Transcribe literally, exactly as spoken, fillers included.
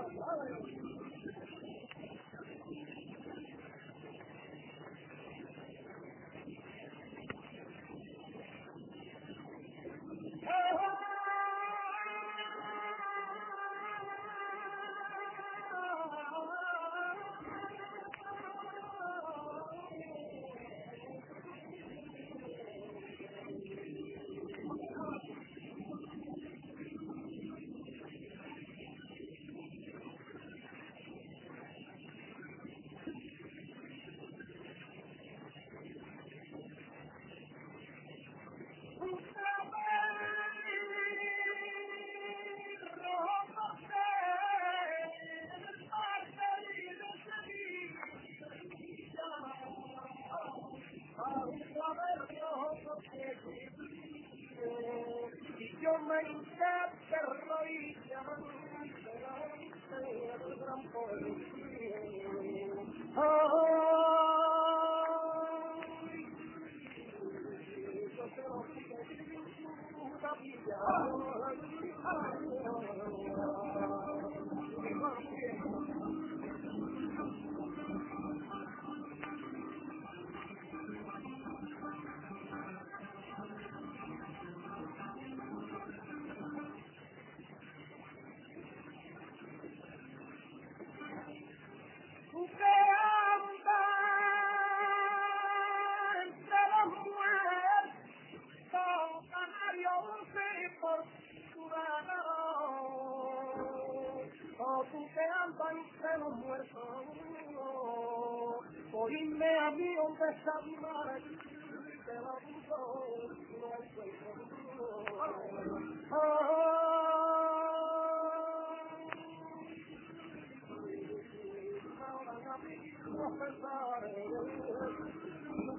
Yo me interro y llamante el gran poder. Yo te lo pido, una vida. O tú que andas entre los muertos, oíme a mí donde está mi madre, te la puso, no encuentro. Ahora a mí no pensaré.